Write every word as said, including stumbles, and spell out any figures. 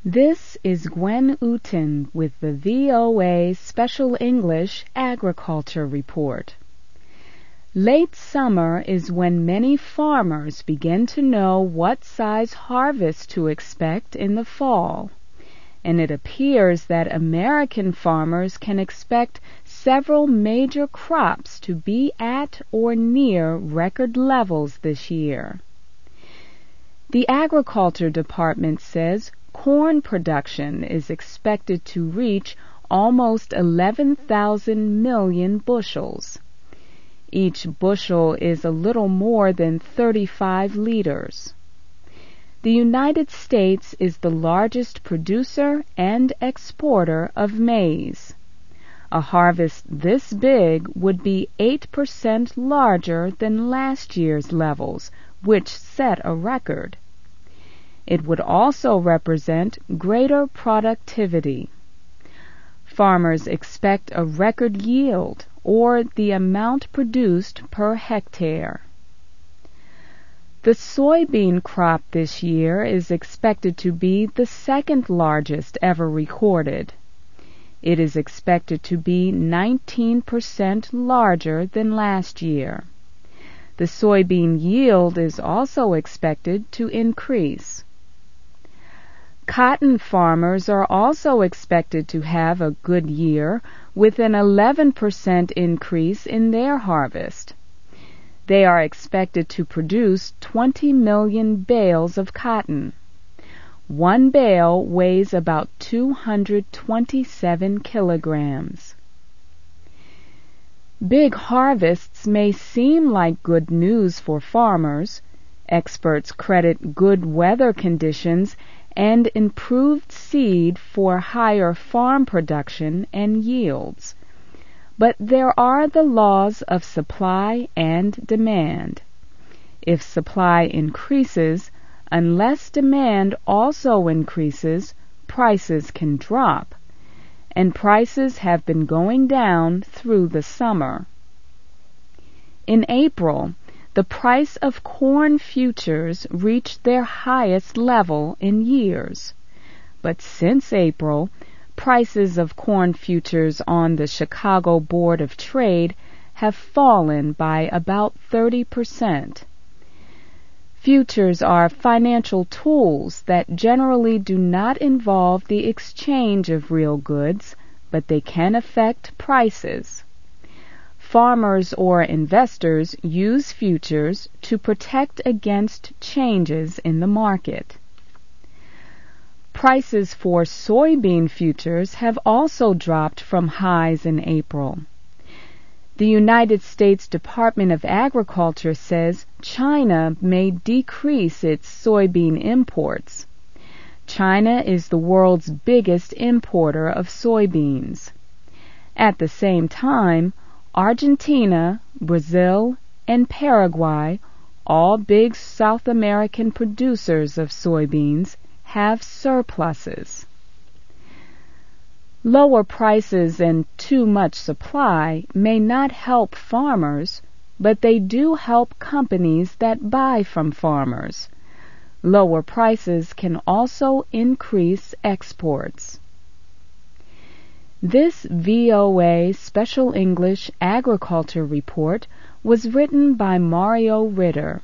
This is Gwen Uten with the V O A Special English Agriculture Report. Late summer is when many farmers begin to know what size harvest to expect in the fall, and it appears that American farmers can expect several major crops to be at or near record levels this year. The Agriculture Department says corn production is expected to reach almost eleven thousand million bushels. Each bushel is a little more than thirty-five liters. The United States is the largest producer and exporter of maize. A harvest this big would be eight percent larger than last year's levels, which set a record. It would also represent greater productivity. Farmers expect a record yield, or the amount produced per hectare. The soybean crop this year is expected to be the second largest ever recorded. It is expected to be nineteen percent larger than last year. The soybean yield is also expected to increase. Cotton farmers are also expected to have a good year, with an eleven percent increase in their harvest. They are expected to produce twenty million bales of cotton. One bale weighs about two hundred twenty-seven kilograms. Big harvests may seem like good news for farmers. Experts credit good weather conditions and improved seed for higher farm production and yields. But there are the laws of supply and demand. If supply increases, unless demand also increases, prices can drop, and prices have been going down through the summer. In April, the price of corn futures reached their highest level in years. But since April, prices of corn futures on the Chicago Board of Trade have fallen by about thirty percent. Futures are financial tools that generally do not involve the exchange of real goods, but they can affect prices. Farmers or investors use futures to protect against changes in the market. Prices for soybean futures have also dropped from highs in April. The United States Department of Agriculture says China may decrease its soybean imports. China is the world's biggest importer of soybeans. At the same time, Argentina, Brazil, and Paraguay, all big South American producers of soybeans, have surpluses. Lower prices and too much supply may not help farmers, but they do help companies that buy from farmers. Lower prices can also increase exports. This V O A Special English Agriculture Report was written by Mario Ritter.